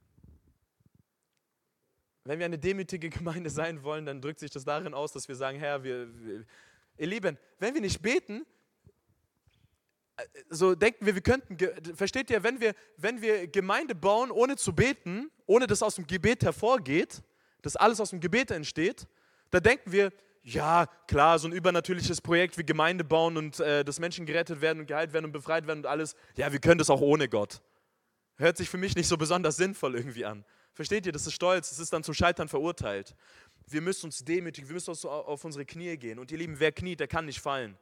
A: wenn wir eine demütige Gemeinde sein wollen, dann drückt sich das darin aus, dass wir sagen, Herr, wir, wir ihr Lieben, wenn wir nicht beten, so denken wir, wir könnten, versteht ihr, wenn wir, wenn wir Gemeinde bauen, ohne zu beten, ohne dass aus dem Gebet hervorgeht, dass alles aus dem Gebet entsteht, da denken wir, ja, klar, so ein übernatürliches Projekt wie Gemeinde bauen und äh, dass Menschen gerettet werden und geheilt werden und befreit werden und alles, ja, wir können das auch ohne Gott. Hört sich für mich nicht so besonders sinnvoll irgendwie an. Versteht ihr, das ist Stolz, das ist dann zum Scheitern verurteilt. Wir müssen uns demütigen, wir müssen uns auf unsere Knie gehen. Und ihr Lieben, wer kniet, der kann nicht fallen.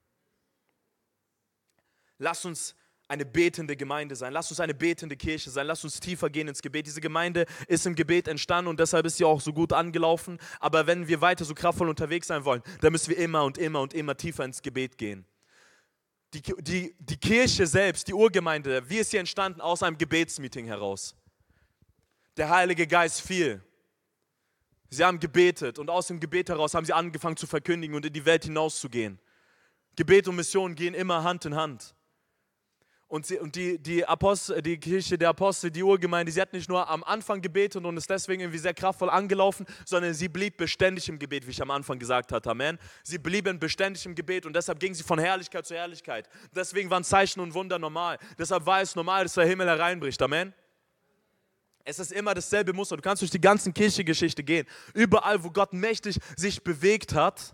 A: Lasst uns eine betende Gemeinde sein. Lasst uns eine betende Kirche sein. Lasst uns tiefer gehen ins Gebet. Diese Gemeinde ist im Gebet entstanden und deshalb ist sie auch so gut angelaufen. Aber wenn wir weiter so kraftvoll unterwegs sein wollen, dann müssen wir immer und immer und immer tiefer ins Gebet gehen. Die, die, die Kirche selbst, die Urgemeinde, wie ist sie entstanden? Aus einem Gebetsmeeting heraus. Der Heilige Geist fiel. Sie haben gebetet und aus dem Gebet heraus haben sie angefangen zu verkündigen und in die Welt hinauszugehen. Gebet und Mission gehen immer Hand in Hand. Und, sie, und die, die, Apostel, die Kirche der Apostel, die Urgemeinde, sie hat nicht nur am Anfang gebetet und ist deswegen irgendwie sehr kraftvoll angelaufen, sondern sie blieb beständig im Gebet, wie ich am Anfang gesagt hatte. Amen. Sie blieben beständig im Gebet und deshalb ging sie von Herrlichkeit zu Herrlichkeit. Deswegen waren Zeichen und Wunder normal. Deshalb war es normal, dass der Himmel hereinbricht. Amen. Es ist immer dasselbe Muster. Du kannst durch die ganze Kirchengeschichte gehen. Überall, wo Gott mächtig sich bewegt hat,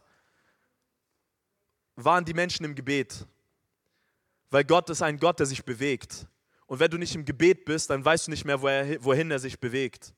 A: waren die Menschen im Gebet. Weil Gott ist ein Gott, der sich bewegt. Und wenn du nicht im Gebet bist, dann weißt du nicht mehr, wohin er sich bewegt.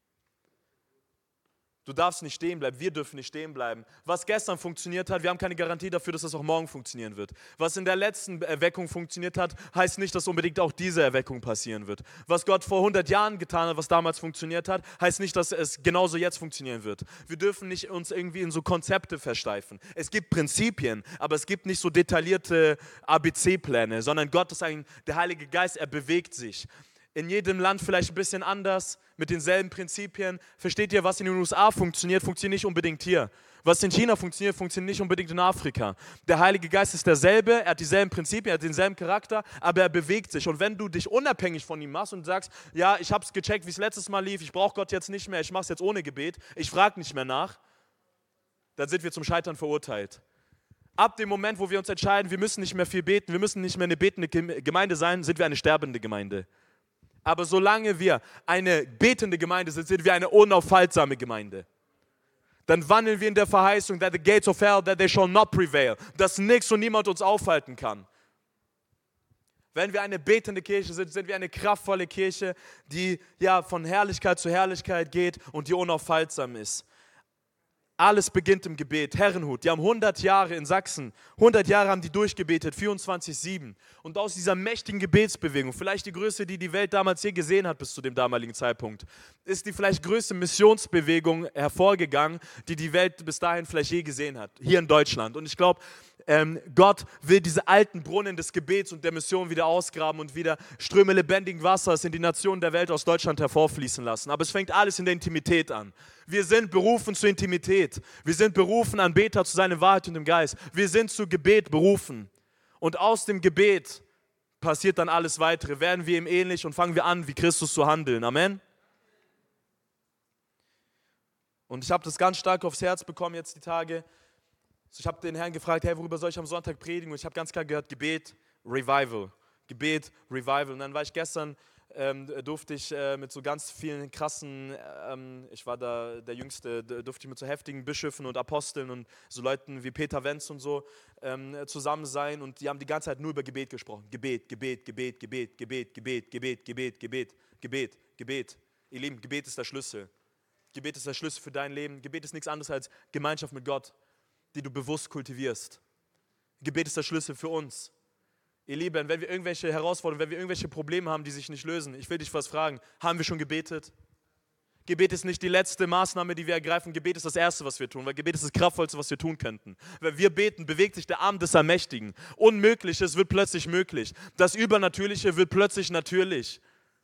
A: Du darfst nicht stehen bleiben, wir dürfen nicht stehen bleiben. Was gestern funktioniert hat, wir haben keine Garantie dafür, dass das auch morgen funktionieren wird. Was in der letzten Erweckung funktioniert hat, heißt nicht, dass unbedingt auch diese Erweckung passieren wird. Was Gott vor hundert Jahren getan hat, was damals funktioniert hat, heißt nicht, dass es genauso jetzt funktionieren wird. Wir dürfen nicht uns irgendwie in so Konzepte versteifen. Es gibt Prinzipien, aber es gibt nicht so detaillierte A B C-Pläne, sondern Gott ist ein, der Heilige Geist, er bewegt sich. In jedem Land vielleicht ein bisschen anders, mit denselben Prinzipien. Versteht ihr, was in den U S A funktioniert, funktioniert nicht unbedingt hier. Was in China funktioniert, funktioniert nicht unbedingt in Afrika. Der Heilige Geist ist derselbe, er hat dieselben Prinzipien, er hat denselben Charakter, aber er bewegt sich. Und wenn du dich unabhängig von ihm machst und sagst, ja, ich habe es gecheckt, wie es letztes Mal lief, ich brauche Gott jetzt nicht mehr, ich mache es jetzt ohne Gebet, ich frage nicht mehr nach, dann sind wir zum Scheitern verurteilt. Ab dem Moment, wo wir uns entscheiden, wir müssen nicht mehr viel beten, wir müssen nicht mehr eine betende Gemeinde sein, sind wir eine sterbende Gemeinde. Aber solange wir eine betende Gemeinde sind, sind wir eine unaufhaltsame Gemeinde. Dann wandeln wir in der Verheißung, that the gates of hell, that they shall not prevail. Dass nichts und niemand uns aufhalten kann. Wenn wir eine betende Kirche sind, sind wir eine kraftvolle Kirche, die ja von Herrlichkeit zu Herrlichkeit geht und die unaufhaltsam ist. Alles beginnt im Gebet. Herrenhut, die haben hundert Jahre in Sachsen, hundert Jahre haben die durchgebetet, vierundzwanzig sieben. Und aus dieser mächtigen Gebetsbewegung, vielleicht die größte, die die Welt damals je gesehen hat bis zu dem damaligen Zeitpunkt, ist die vielleicht größte Missionsbewegung hervorgegangen, die die Welt bis dahin vielleicht je gesehen hat, hier in Deutschland. Und ich glaube, ähm, Gott will diese alten Brunnen des Gebets und der Mission wieder ausgraben und wieder Ströme lebendigen Wassers in die Nationen der Welt aus Deutschland hervorfließen lassen. Aber es fängt alles in der Intimität an. Wir sind berufen zur Intimität. Wir sind berufen, Anbeter zu sein in Wahrheit und im Geist. Wir sind zu Gebet berufen. Und aus dem Gebet passiert dann alles Weitere. Werden wir ihm ähnlich und fangen wir an, wie Christus zu handeln. Amen. Und ich habe das ganz stark aufs Herz bekommen jetzt die Tage. Ich habe den Herrn gefragt, hey, worüber soll ich am Sonntag predigen? Und ich habe ganz klar gehört, Gebet, Revival. Gebet, Revival. Und dann war ich gestern, ähm, durfte ich äh, mit so ganz vielen krassen, ähm, ich war da der Jüngste, durfte ich mit so heftigen Bischöfen und Aposteln und so Leuten wie Peter Wenz und so ähm, zusammen sein. Und die haben die ganze Zeit nur über Gebet gesprochen. Gebet, Gebet, Gebet, Gebet, Gebet, Gebet, Gebet, Gebet, Gebet, Gebet, Gebet. Ihr Lieben, Gebet ist der Schlüssel. Gebet ist der Schlüssel für dein Leben. Gebet ist nichts anderes als Gemeinschaft mit Gott, die du bewusst kultivierst. Gebet ist der Schlüssel für uns. Ihr Lieben, wenn wir irgendwelche Herausforderungen, wenn wir irgendwelche Probleme haben, die sich nicht lösen, ich will dich was fragen, haben wir schon gebetet? Gebet ist nicht die letzte Maßnahme, die wir ergreifen, Gebet ist das Erste, was wir tun, weil Gebet ist das Kraftvollste, was wir tun könnten. Wenn wir beten, bewegt sich der Arm des Allmächtigen. Unmögliches wird plötzlich möglich. Das Übernatürliche wird plötzlich natürlich.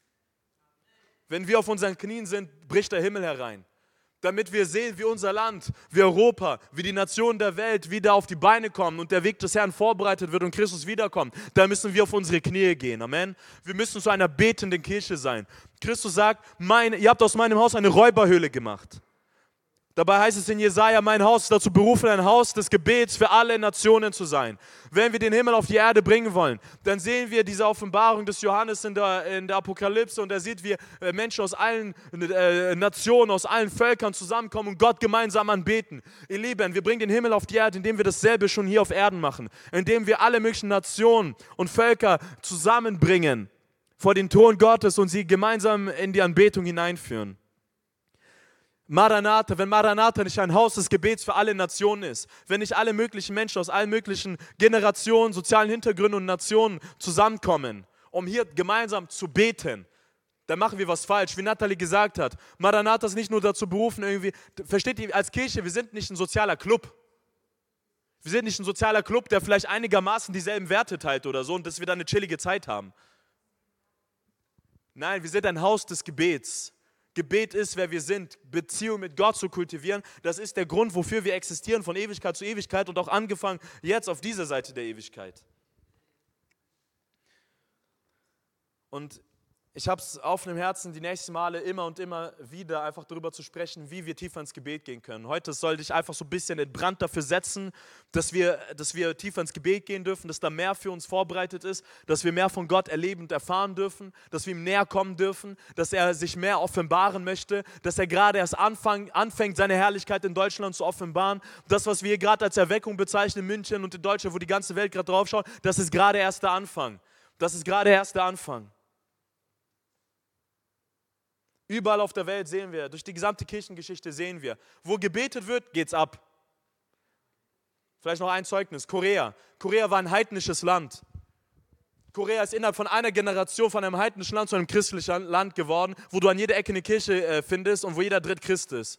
A: Wenn wir auf unseren Knien sind, bricht der Himmel herein. Damit wir sehen, wie unser Land, wie Europa, wie die Nationen der Welt wieder auf die Beine kommen und der Weg des Herrn vorbereitet wird und Christus wiederkommt, da müssen wir auf unsere Knie gehen. Amen. Wir müssen zu einer betenden Kirche sein. Christus sagt, meine, ihr habt aus meinem Haus eine Räuberhöhle gemacht. Dabei heißt es in Jesaja, mein Haus ist dazu berufen, ein Haus des Gebets für alle Nationen zu sein. Wenn wir den Himmel auf die Erde bringen wollen, dann sehen wir diese Offenbarung des Johannes in der, in der Apokalypse und er sieht, wie Menschen aus allen äh, Nationen, aus allen Völkern zusammenkommen und Gott gemeinsam anbeten. Ihr Lieben, wir bringen den Himmel auf die Erde, indem wir dasselbe schon hier auf Erden machen, indem wir alle möglichen Nationen und Völker zusammenbringen vor den Thron Gottes und sie gemeinsam in die Anbetung hineinführen. Maranatha, wenn Maranatha nicht ein Haus des Gebets für alle Nationen ist, wenn nicht alle möglichen Menschen aus allen möglichen Generationen, sozialen Hintergründen und Nationen zusammenkommen, um hier gemeinsam zu beten, dann machen wir was falsch. Wie Nathalie gesagt hat, Maranatha ist nicht nur dazu berufen, irgendwie, versteht ihr, als Kirche, wir sind nicht ein sozialer Club. Wir sind nicht ein sozialer Club, der vielleicht einigermaßen dieselben Werte teilt oder so und dass wir dann eine chillige Zeit haben. Nein, wir sind ein Haus des Gebets. Gebet ist, wer wir sind, Beziehung mit Gott zu kultivieren. Das ist der Grund, wofür wir existieren, von Ewigkeit zu Ewigkeit und auch angefangen jetzt auf dieser Seite der Ewigkeit. Und ich habe es auf dem Herzen, die nächsten Male immer und immer wieder einfach darüber zu sprechen, wie wir tiefer ins Gebet gehen können. Heute sollte ich einfach so ein bisschen den Brand dafür setzen, dass wir, dass wir tiefer ins Gebet gehen dürfen, dass da mehr für uns vorbereitet ist, dass wir mehr von Gott erleben und erfahren dürfen, dass wir ihm näher kommen dürfen, dass er sich mehr offenbaren möchte, dass er gerade erst anfang, anfängt, seine Herrlichkeit in Deutschland zu offenbaren. Das, was wir hier gerade als Erweckung bezeichnen in München und in Deutschland, wo die ganze Welt gerade drauf schaut, das ist gerade erst der Anfang. Das ist gerade erst der Anfang. Überall auf der Welt sehen wir, durch die gesamte Kirchengeschichte sehen wir, wo gebetet wird, geht's ab. Vielleicht noch ein Zeugnis, Korea. Korea war ein heidnisches Land. Korea ist innerhalb von einer Generation von einem heidnischen Land zu einem christlichen Land geworden, wo du an jeder Ecke eine Kirche äh, findest und wo jeder Dritt Christ ist.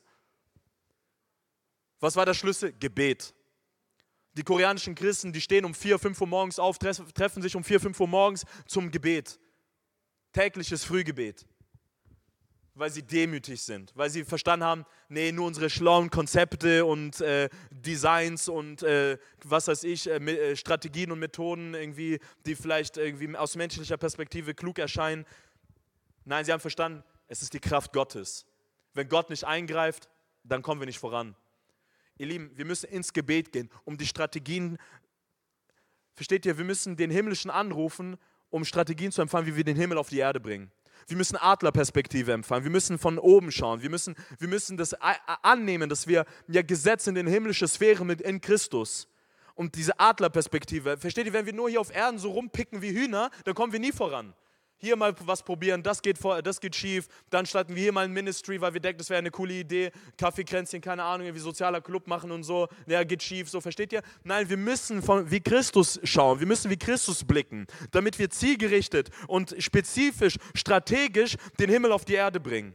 A: Was war der Schlüssel? Gebet. Die koreanischen Christen, die stehen um vier, fünf Uhr morgens auf, treffen sich um vier, fünf Uhr morgens zum Gebet. Tägliches Frühgebet. Weil sie demütig sind, weil sie verstanden haben, nee, nur unsere schlauen Konzepte und äh, Designs und äh, was weiß ich, äh, Strategien und Methoden, irgendwie, die vielleicht irgendwie aus menschlicher Perspektive klug erscheinen. Nein, sie haben verstanden, es ist die Kraft Gottes. Wenn Gott nicht eingreift, dann kommen wir nicht voran. Ihr Lieben, wir müssen ins Gebet gehen, um die Strategien, versteht ihr, wir müssen den Himmlischen anrufen, um Strategien zu empfangen, wie wir den Himmel auf die Erde bringen. Wir müssen Adlerperspektive empfangen, wir müssen von oben schauen, wir müssen, wir müssen das annehmen, dass wir ja gesetzt sind in himmlische Sphäre mit in Christus. Und diese Adlerperspektive, versteht ihr, wenn wir nur hier auf Erden so rumpicken wie Hühner, dann kommen wir nie voran. hier mal was probieren, das geht, vor, das geht schief, dann starten wir hier mal ein Ministry, weil wir denken, das wäre eine coole Idee, Kaffeekränzchen, keine Ahnung, irgendwie sozialer Club machen und so, ja, geht schief, so, versteht ihr? Nein, wir müssen von, wie Christus schauen, wir müssen wie Christus blicken, damit wir zielgerichtet und spezifisch, strategisch den Himmel auf die Erde bringen.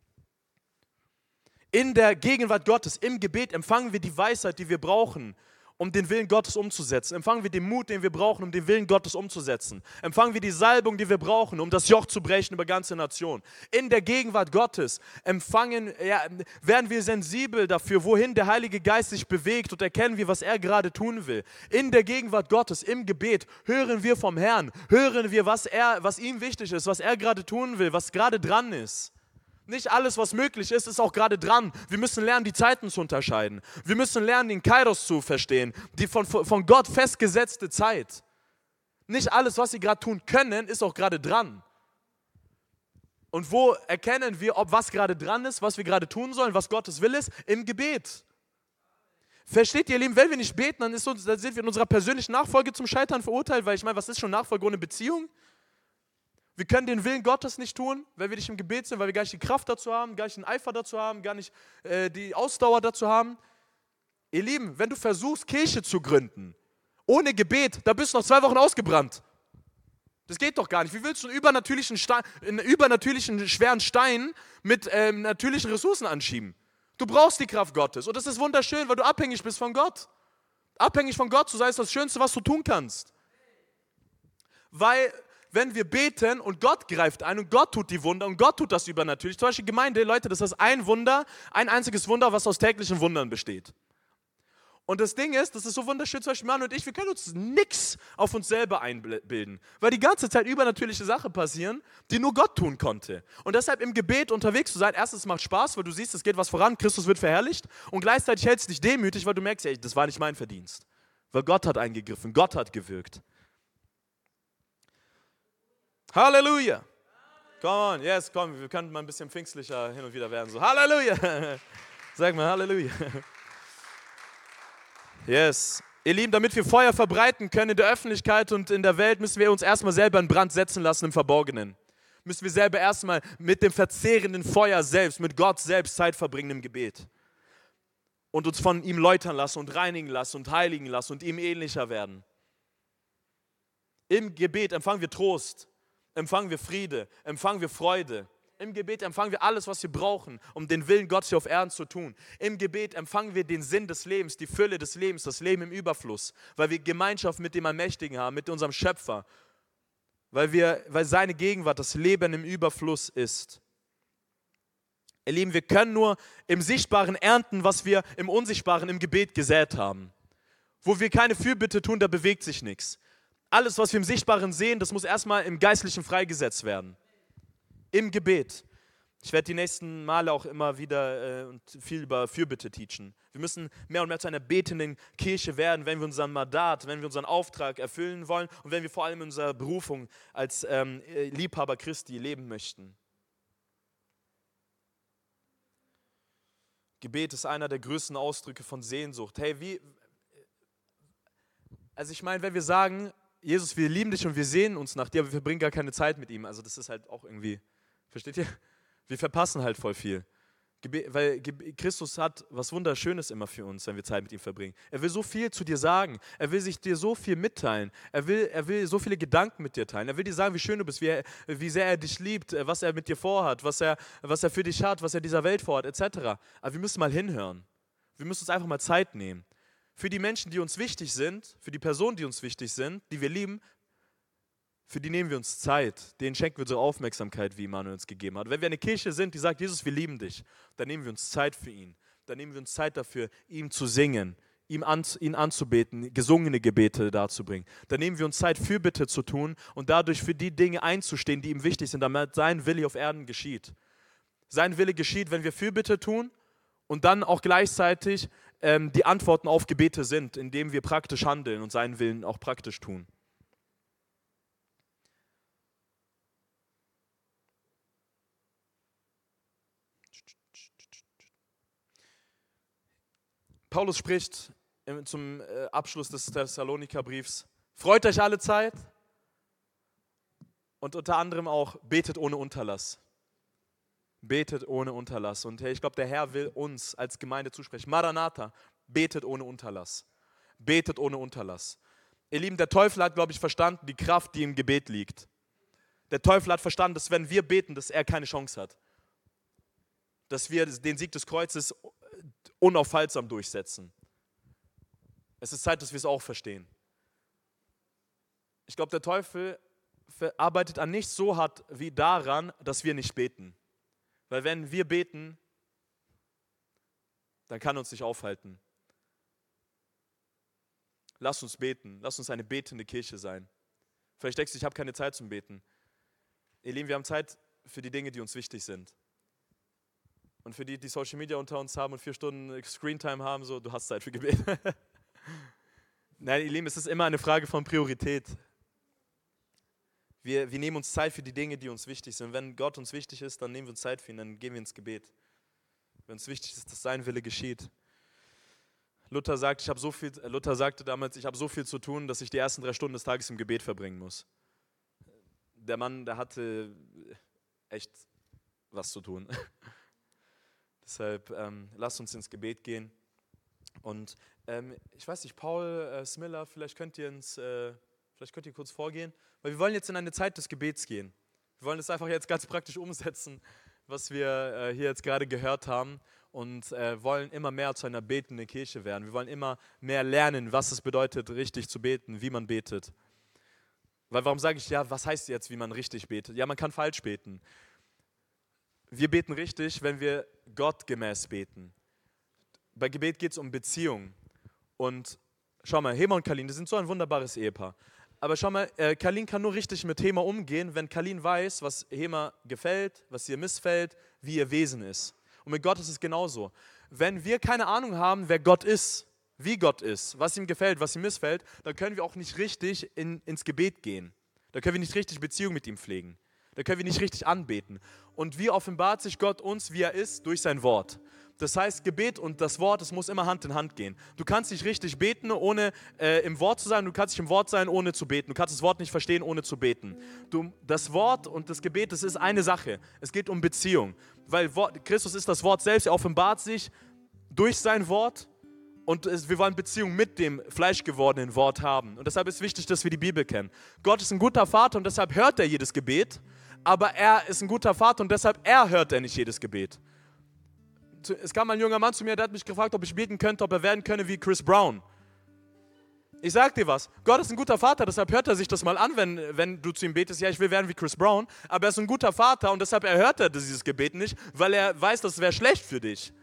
A: In der Gegenwart Gottes, im Gebet empfangen wir die Weisheit, die wir brauchen, um den Willen Gottes umzusetzen. Empfangen wir den Mut, den wir brauchen, um den Willen Gottes umzusetzen. Empfangen wir die Salbung, die wir brauchen, um das Joch zu brechen über ganze Nation. In der Gegenwart Gottes empfangen, ja, werden wir sensibel dafür, wohin der Heilige Geist sich bewegt und erkennen wir, was er gerade tun will. In der Gegenwart Gottes, im Gebet, hören wir vom Herrn, hören wir, was, er, was ihm wichtig ist, was er gerade tun will, was gerade dran ist. Nicht alles, was möglich ist, ist auch gerade dran. Wir müssen lernen, die Zeiten zu unterscheiden. Wir müssen lernen, den Kairos zu verstehen, die von, von Gott festgesetzte Zeit. Nicht alles, was sie gerade tun können, ist auch gerade dran. Und wo erkennen wir, ob was gerade dran ist, was wir gerade tun sollen, was Gottes Wille ist? Im Gebet. Versteht ihr, ihr Lieben, wenn wir nicht beten, dann, ist uns, dann sind wir in unserer persönlichen Nachfolge zum Scheitern verurteilt, weil ich meine, was ist schon Nachfolge ohne Beziehung? Wir können den Willen Gottes nicht tun, weil wir nicht im Gebet sind, weil wir gar nicht die Kraft dazu haben, gar nicht den Eifer dazu haben, gar nicht äh, die Ausdauer dazu haben. Ihr Lieben, wenn du versuchst, Kirche zu gründen, ohne Gebet, da bist du noch zwei Wochen ausgebrannt. Das geht doch gar nicht. Wie willst du einen übernatürlichen, Stein, einen übernatürlichen schweren Stein mit ähm, natürlichen Ressourcen anschieben? Du brauchst die Kraft Gottes. Und das ist wunderschön, weil du abhängig bist von Gott. Abhängig von Gott zu sein, ist das Schönste, was du tun kannst. Weil... Wenn wir beten und Gott greift ein und Gott tut die Wunder und Gott tut das übernatürlich. Zum Beispiel Gemeinde, Leute, das ist ein Wunder, ein einziges Wunder, was aus täglichen Wundern besteht. Und das Ding ist, das ist so wunderschön, zum Beispiel Mann und ich, wir können uns nichts auf uns selber einbilden, weil die ganze Zeit übernatürliche Sachen passieren, die nur Gott tun konnte. Und deshalb im Gebet unterwegs zu sein, erstens, es macht Spaß, weil du siehst, es geht was voran, Christus wird verherrlicht und gleichzeitig hältst du dich demütig, weil du merkst, ey, das war nicht mein Verdienst. Weil Gott hat eingegriffen, Gott hat gewirkt. Halleluja. Come on, yes, komm, wir können mal ein bisschen pfingstlicher hin und wieder werden. So, Halleluja. Sag mal, Halleluja. Yes. Ihr Lieben, damit wir Feuer verbreiten können in der Öffentlichkeit und in der Welt, müssen wir uns erstmal selber in Brand setzen lassen im Verborgenen. Müssen wir selber erstmal mit dem verzehrenden Feuer selbst, mit Gott selbst Zeit verbringen im Gebet. Und uns von ihm läutern lassen und reinigen lassen und heiligen lassen und ihm ähnlicher werden. Im Gebet empfangen wir Trost. Empfangen wir Friede, empfangen wir Freude. Im Gebet empfangen wir alles, was wir brauchen, um den Willen Gottes hier auf Erden zu tun. Im Gebet empfangen wir den Sinn des Lebens, die Fülle des Lebens, das Leben im Überfluss, weil wir Gemeinschaft mit dem Allmächtigen haben, mit unserem Schöpfer, weil, wir, weil seine Gegenwart das Leben im Überfluss ist. Ihr Lieben, wir können nur im Sichtbaren ernten, was wir im Unsichtbaren im Gebet gesät haben. Wo wir keine Fürbitte tun, da bewegt sich nichts. Alles, was wir im Sichtbaren sehen, das muss erstmal im Geistlichen freigesetzt werden. Im Gebet. Ich werde die nächsten Male auch immer wieder äh, viel über Fürbitte teachen. Wir müssen mehr und mehr zu einer betenden Kirche werden, wenn wir unseren Mandat, wenn wir unseren Auftrag erfüllen wollen und wenn wir vor allem in unserer Berufung als ähm, Liebhaber Christi leben möchten. Gebet ist einer der größten Ausdrücke von Sehnsucht. Hey, wie... Also ich meine, wenn wir sagen... Jesus, wir lieben dich und wir sehnen uns nach dir, aber wir verbringen gar keine Zeit mit ihm. Also das ist halt auch irgendwie, versteht ihr? Wir verpassen halt voll viel. Weil Christus hat was Wunderschönes immer für uns, wenn wir Zeit mit ihm verbringen. Er will so viel zu dir sagen. Er will sich dir so viel mitteilen. Er will, er will so viele Gedanken mit dir teilen. Er will dir sagen, wie schön du bist, wie, er, wie sehr er dich liebt, was er mit dir vorhat, was er, was er für dich hat, was er dieser Welt vorhat, et cetera. Aber wir müssen mal hinhören. Wir müssen uns einfach mal Zeit nehmen. Für die Menschen, die uns wichtig sind, für die Personen, die uns wichtig sind, die wir lieben, für die nehmen wir uns Zeit. Denen schenken wir unsere Aufmerksamkeit, wie Immanuel uns gegeben hat. Wenn wir eine Kirche sind, die sagt, Jesus, wir lieben dich, dann nehmen wir uns Zeit für ihn. Dann nehmen wir uns Zeit dafür, ihm zu singen, ihm an, ihn anzubeten, gesungene Gebete darzubringen. Dann nehmen wir uns Zeit, Fürbitte zu tun und dadurch für die Dinge einzustehen, die ihm wichtig sind, damit sein Wille auf Erden geschieht. Sein Wille geschieht, wenn wir Fürbitte tun und dann auch gleichzeitig ähm, die Antworten auf Gebete sind, indem wir praktisch handeln und seinen Willen auch praktisch tun. Paulus spricht zum Abschluss des Thessalonikerbriefs: Freut euch alle Zeit, Und unter anderem auch, betet ohne Unterlass. Betet ohne Unterlass. Und hey, ich glaube, der Herr will uns als Gemeinde zusprechen. Maranatha, betet ohne Unterlass. Betet ohne Unterlass. Ihr Lieben, der Teufel hat, glaube ich, verstanden, die Kraft, die im Gebet liegt. Der Teufel hat verstanden, dass wenn wir beten, dass er keine Chance hat. Dass wir den Sieg des Kreuzes unaufhaltsam durchsetzen. Es ist Zeit, dass wir es auch verstehen. Ich glaube, der Teufel arbeitet an nichts so hart wie daran, dass wir nicht beten. Weil wenn wir beten, dann kann er uns nicht aufhalten. Lass uns beten. Lass uns eine betende Kirche sein. Vielleicht denkst du, ich habe keine Zeit zum Beten. Ihr Lieben, wir haben Zeit für die Dinge, die uns wichtig sind. Und für die, die Social Media unter uns haben und vier Stunden Screentime haben, so, du hast Zeit für Gebet. Nein, ihr Lieben, es ist immer eine Frage von Priorität. Wir, wir nehmen uns Zeit für die Dinge, die uns wichtig sind. Und wenn Gott uns wichtig ist, dann nehmen wir uns Zeit für ihn, dann gehen wir ins Gebet. Wenn es wichtig ist, dass sein Wille geschieht. Luther, sagt, ich habe so viel, Luther sagte damals, ich habe so viel zu tun, dass ich die ersten drei Stunden des Tages im Gebet verbringen muss. Der Mann, der hatte echt was zu tun. Deshalb ähm, lasst uns ins Gebet gehen. Und ähm, ich weiß nicht, Paul äh, Smiller, vielleicht könnt ihr ins, äh, vielleicht könnt ihr kurz vorgehen, weil wir wollen jetzt in eine Zeit des Gebets gehen. Wir wollen das einfach jetzt ganz praktisch umsetzen, was wir äh, hier jetzt gerade gehört haben und äh, wollen immer mehr zu einer betenden Kirche werden. Wir wollen immer mehr lernen, was es bedeutet, richtig zu beten, wie man betet. Weil warum sage ich, ja, was heißt jetzt, wie man richtig betet? Ja, man kann falsch beten. Wir beten richtig, wenn wir gottgemäß beten. Bei Gebet geht es um Beziehung. Und schau mal, Hema und Kalin, die sind so ein wunderbares Ehepaar. Aber schau mal, äh, Kalin kann nur richtig mit Hema umgehen, wenn Kalin weiß, was Hema gefällt, was ihr missfällt, wie ihr Wesen ist. Und mit Gott ist es genauso. Wenn wir keine Ahnung haben, wer Gott ist, wie Gott ist, was ihm gefällt, was ihm missfällt, dann können wir auch nicht richtig in, ins Gebet gehen. Da können wir nicht richtig Beziehung mit ihm pflegen. Da können wir nicht richtig anbeten. Und wie offenbart sich Gott uns, wie er ist? Durch sein Wort. Das heißt, Gebet und das Wort, das muss immer Hand in Hand gehen. Du kannst nicht richtig beten, ohne äh, im Wort zu sein. Du kannst nicht im Wort sein, ohne zu beten. Du kannst das Wort nicht verstehen, ohne zu beten. Du, das Wort und das Gebet, das ist eine Sache. Es geht um Beziehung. Weil Wort, Christus ist das Wort selbst. Er offenbart sich durch sein Wort. Und es, wir wollen Beziehung mit dem fleischgewordenen Wort haben. Und deshalb ist wichtig, dass wir die Bibel kennen. Gott ist ein guter Vater und deshalb hört er jedes Gebet. Aber er ist ein guter Vater und deshalb er hört er nicht jedes Gebet. Es kam ein junger Mann zu mir, der hat mich gefragt, ob ich beten könnte, ob er werden könne wie Chris Brown. Ich sag dir was, Gott ist ein guter Vater, deshalb hört er sich das mal an, wenn, wenn du zu ihm betest, ja, ich will werden wie Chris Brown, aber er ist ein guter Vater und deshalb erhört er dieses Gebet nicht, weil er weiß, das wäre schlecht für dich.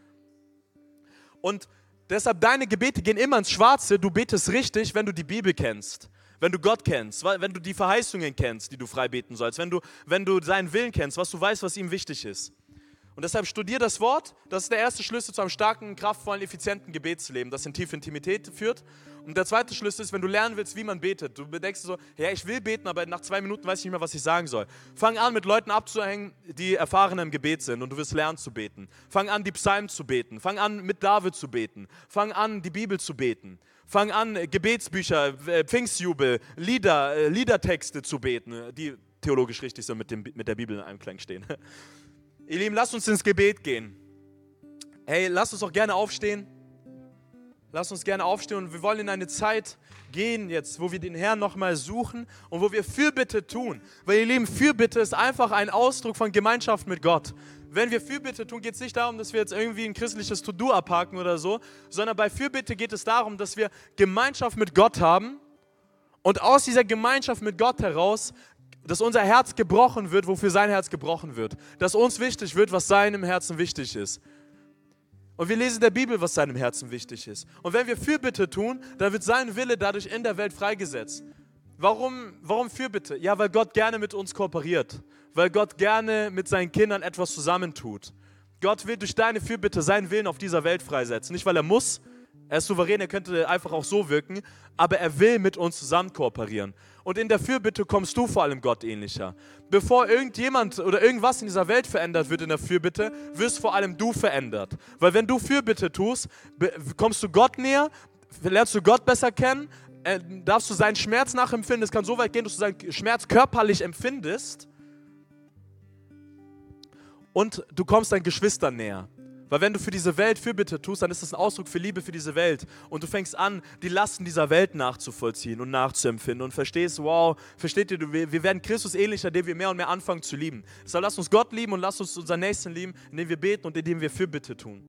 A: Und deshalb, deine Gebete gehen immer ins Schwarze, du betest richtig, wenn du die Bibel kennst. Wenn du Gott kennst, wenn du die Verheißungen kennst, die du frei beten sollst, wenn du, wenn du seinen Willen kennst, was du weißt, was ihm wichtig ist. Und deshalb studier das Wort, das ist der erste Schlüssel zu einem starken, kraftvollen, effizienten Gebetsleben, das in tiefe Intimität führt. Und der zweite Schlüssel ist, wenn du lernen willst, wie man betet. Du denkst so, ja, ich will beten, aber nach zwei Minuten weiß ich nicht mehr, was ich sagen soll. Fang an, mit Leuten abzuhängen, die erfahren im Gebet sind und du wirst lernen zu beten. Fang an, die Psalmen zu beten. Fang an, mit David zu beten. Fang an, die Bibel zu beten. Fang an, Gebetsbücher, Pfingstjubel, Lieder, Liedertexte zu beten, die theologisch richtig sind, mit, dem, mit der Bibel in Einklang stehen. Ihr Lieben, lasst uns ins Gebet gehen. Hey, lasst uns auch gerne aufstehen. Lasst uns gerne aufstehen und wir wollen in eine Zeit gehen jetzt, wo wir den Herrn nochmal suchen und wo wir Fürbitte tun. Weil ihr Lieben, Fürbitte ist einfach ein Ausdruck von Gemeinschaft mit Gott. Wenn wir Fürbitte tun, geht es nicht darum, dass wir jetzt irgendwie ein christliches To-Do abhaken oder so, sondern bei Fürbitte geht es darum, dass wir Gemeinschaft mit Gott haben und aus dieser Gemeinschaft mit Gott heraus, dass unser Herz gebrochen wird, wofür sein Herz gebrochen wird. Dass uns wichtig wird, was seinem Herzen wichtig ist. Und wir lesen in der Bibel, was seinem Herzen wichtig ist. Und wenn wir Fürbitte tun, dann wird sein Wille dadurch in der Welt freigesetzt. Warum, warum Fürbitte? Ja, weil Gott gerne mit uns kooperiert. Weil Gott gerne mit seinen Kindern etwas zusammentut. Gott will durch deine Fürbitte seinen Willen auf dieser Welt freisetzen. Nicht, weil er muss, er ist souverän, er könnte einfach auch so wirken, aber er will mit uns zusammen kooperieren. Und in der Fürbitte kommst du vor allem Gott ähnlicher. Bevor irgendjemand oder irgendwas in dieser Welt verändert wird in der Fürbitte, wirst vor allem du verändert. Weil wenn du Fürbitte tust, kommst du Gott näher, lernst du Gott besser kennen, äh, darfst du seinen Schmerz nachempfinden. Es kann so weit gehen, dass du seinen Schmerz körperlich empfindest und du kommst deinen Geschwistern näher. Weil wenn du für diese Welt Fürbitte tust, dann ist das ein Ausdruck für Liebe für diese Welt. Und du fängst an, die Lasten dieser Welt nachzuvollziehen und nachzuempfinden und verstehst, wow, versteht ihr, wir, wir werden Christus ähnlicher, indem wir mehr und mehr anfangen zu lieben. Deshalb lasst uns Gott lieben und lasst uns unseren Nächsten lieben, indem wir beten und indem wir Fürbitte tun.